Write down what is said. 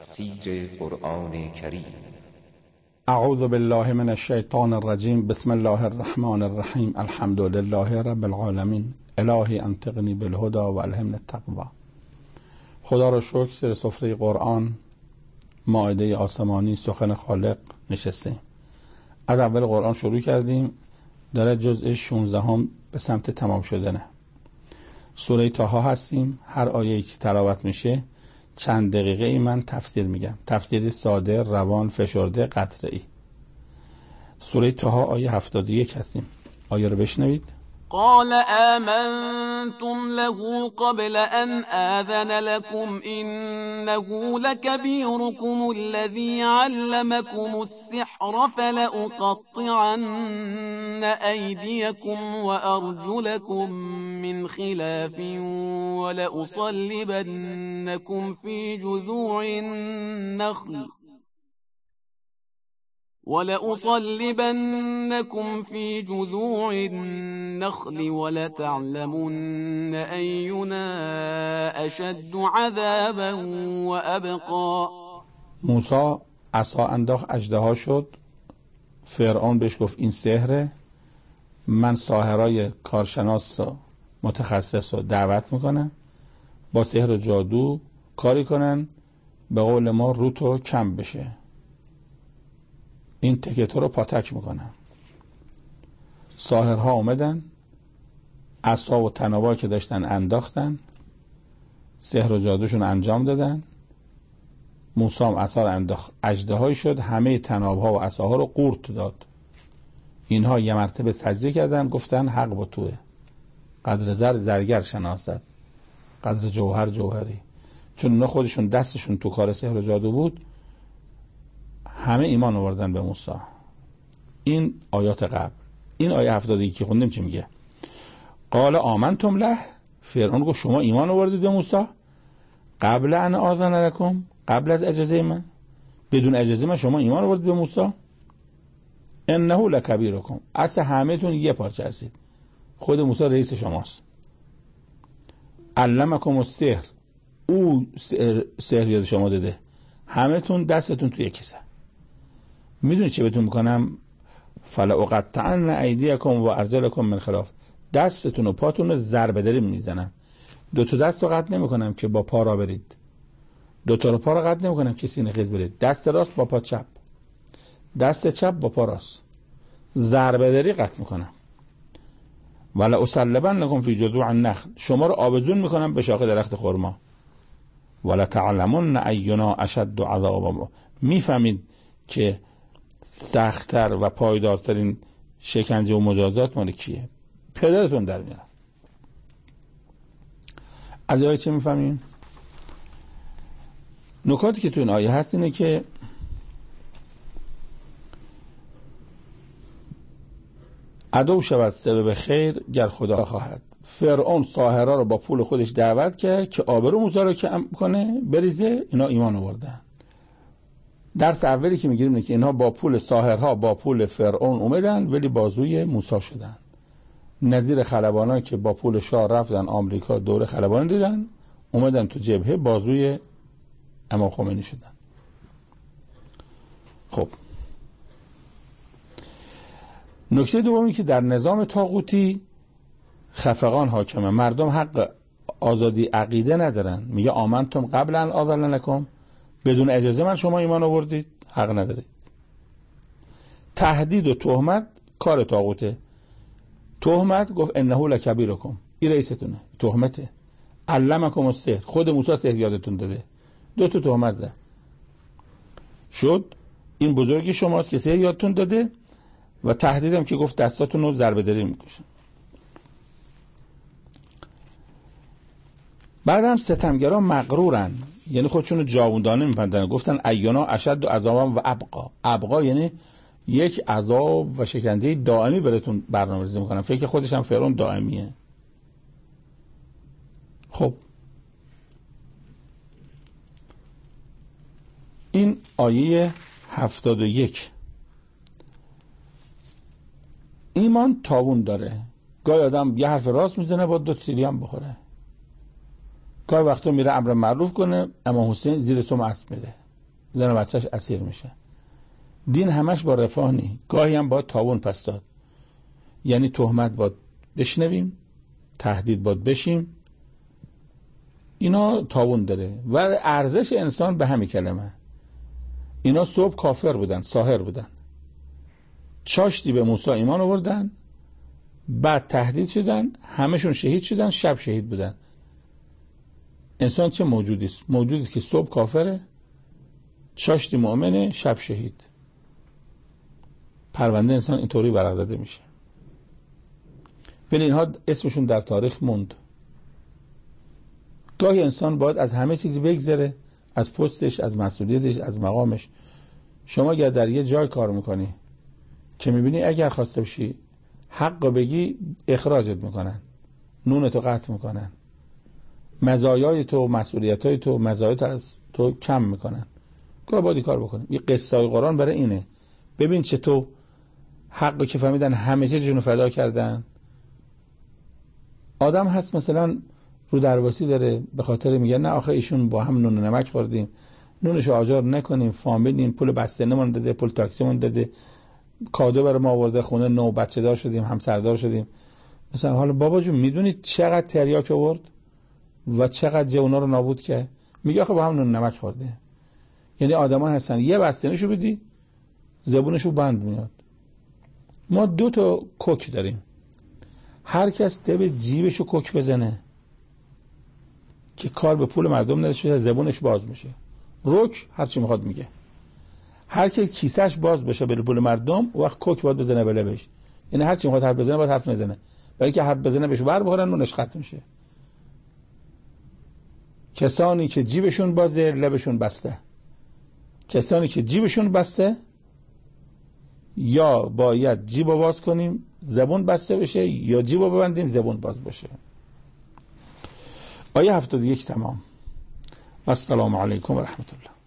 تفسیر قرآن کریم. اعوذ بالله من الشیطان الرجیم. بسم الله الرحمن الرحیم. الحمد لله رب العالمین. الهی انطقنی بالهدى و الهمنی التقوی. خدا را شکر، سر سفره قرآن، مائده آسمانی، سخن خالق نشستیم. از اول قرآن شروع کردیم، داره جزء 16 به سمت تمام شدنه. سوره طه هستیم. هر آیه‌ای که تلاوت میشه چند دقیقه ای من تفسیر میگم، تفسیری ساده، روان، فشرده، قطعی. سوره طه آیه 71 هستیم. آیه رو بشنوید. قال آمنتم له قبل أن آذن لكم إنه لكبيركم الذي علمكم السحر فلأقطعن أيديكم وأرجلكم من خلاف ولأصلبنكم في جذوع النخل ولتعلمن أينا أشد عذابا وأبقى. موسی عصا انداخت، اژدها شد. فرعون بهش گفت این سحره. من ساحرای کارشناس متخصص رو دعوت میکنم با سحر و جادو کاری کنن به قول ما روتو کم بشه، این تکه تو رو پاتک میکنن. ساحرها اومدن، عصا و طنابا که داشتن انداختن، سحر و جادوشون انجام دادن. موسی هم عصا رو انداخت، اژدهایی شد، همه طنابها و عصاها رو قورت داد. اینها یه مرتبه سجده کردن، گفتن حق با توه. قدر زر زرگر شناسد، قدر جوهر جوهری. چون اونا خودشون دستشون تو کار سحر و جادو بود، همه ایمان آوردن به موسی. این آیات قبل. این آیه 71 که خوندیم چی میگه؟ قال آمنتم له. فرعون گفت شما ایمان آوردید به موسی قبل ان آذن لکم، قبل از اجازه من، بدون اجازه من شما ایمان آوردید به موسی. انه لکبیرکم، اصل همه تون یه پارچه هستید، خود موسی رئیس شماست. علمکم السحر، او سحر یاد شما داده، همه تون دستتون توی کیسه. میدونی چه بهتون میکنم؟ فلأقطعن ایدیکم و ارجلکم من خلاف، دستتون و پاتون رو ضربه دری میزنم. دو تا دست رو قطع نمیکنم که با پا را برید، دو تا پا رو قطع نمیکنم که سینه خیز برید. دست راست با پا چپ، دست چپ با پا راست، ضربه دری قطع میکنم. ولا اصلبنکم فی جذوع النخل، شما رو آویزون میکنم به شاخه درخت خرما. ولا تعلمون اینا اشد عذابا، میفهمید که سخت‌تر و پایدارترین شکنجه و مجازات مال کیه؟ پدرتون در میاد. از آیه چه میفهمیم؟ نکاتی که تو این آیه هست اینه که عدو شود سبب خیر گر خدا خواهد. فرعون ساحرها رو با پول خودش دعوت کرد که آبرو موسی رو کم کنه، بریزه. اینا ایمان آوردن. درس اولی که میگیریم اینه که اینها با پول ساحرها، با پول فرعون اومدن ولی بازوی موسی شدن. نظیر خلبانان که با پول شاه رفتن آمریکا دوره خلبان دیدن، اومدن تو جبهه بازوی امام خمینی شدن. خب نکته دومی که در نظام طاغوتی خفقان حاکمه، مردم حق آزادی عقیده ندارن. میگه آمنتم قبل ان آذن لکم، بدون اجازه من شما ایمان آوردید، حق ندارید. تهدید و تهمت کار طاغوته. تهمت گفت انه لکبیرکم، این رئیستونه. تهمته. علمکم السحر، خود موسی سحر یادتون داده. دو تا تهمت زد. شد این بزرگی شماست که سحر یادتون داده، و تهدیدم که گفت دستاتون رو ضربه دری میکشن. بعدم ستمگرا مغرورن، یعنی خودشون رو جاوندانه میپندن. گفتن اینا اشد عذابا و ابقا. ابقا یعنی یک عذاب و شکنجه دائمی براتون برنامه‌ریزی میکنن. فکر خودش هم فرعون دائمیه. خب این آیه 71. ایمان تاوون داره. گاهی آدم یه حرف راست میزنه با دو سیلی هم بخوره. گاهی وقتا میره امر معروف کنه، امام حسین زیر سم اسب میره. زن و بچهش اسیر میشه. دین همش با رفاه نی، گاهی هم باید تاون پس داد. یعنی تهمت باید بشنویم، تهدید باید بشیم، اینا تاون داره. و ارزش انسان به همین کلمه. اینا صبح کافر بودن، ساحر بودن، چاشتی به موسی ایمان آوردن، بعد تهدید شدن، همشون شهید شدن، شب شهید بودن. انسان چه موجودی است؟ موجودی که صبح کافره، چاشتی مؤمنه، شب شهید. پرونده انسان اینطوری ورق داده میشه. ولی اینها اسمشون در تاریخ موند. گاهی انسان باید از همه چیزی بگذره، از پستش، از مسئولیتش، از مقامش. شما اگر در یه جای کار میکنی که میبینی اگر خواسته بشی حق بگی اخراجت میکنن، نونتو قطع میکنن، مزایای تو، مسئولیتای تو، مزایات از تو کم میکنن، گاهی باید کار بکنی. یه قصه های قرآن برای اینه. ببین چه تو حقی که فهمیدن همه چیزشون رو فدا کردن. آدم هست مثلا رو درواسی داره، به خاطر میگه نه آخه ایشون با هم نون و نمک خوردیم، نونش آجار نکنیم، فامیلیم، پول بستنمون داده، پول تاکسیمون داده، کادو برای ما آورده، خونه نو بچه دار شدیم، همسردار شدیم. مثلا حالا بابا جون میدونی چقدر تریاک آورد و چقدر جوونا رو نابود کرد؟ میگه آخه با هم نون و نمک خورده. یعنی آدما هستن یه بستنیشو بدی زبونشو بند میاد. ما 2 تا کوک داریم، هر کس به جیبشو کوک بزنه که کار به پول مردم نشه، زبونش باز میشه. روک هر چی میخواد میگه. هر کی کیسهش باز بشه به پول مردم، وقت کوک باید بزنه بله بهش. یعنی هر چی میخواد حرف بزنه باید حرف نزنه، برای که حرف بزنه بهش بر بخورن، نونش ختم میشه. کسانی که جیبشون بازه لبشون بسته. کسانی که جیبشون بسته یا باید جیبو باز کنیم زبون بسته بشه، یا جیبو ببندیم زبون باز بشه. آیه 71 تمام. السلام علیکم و رحمت الله.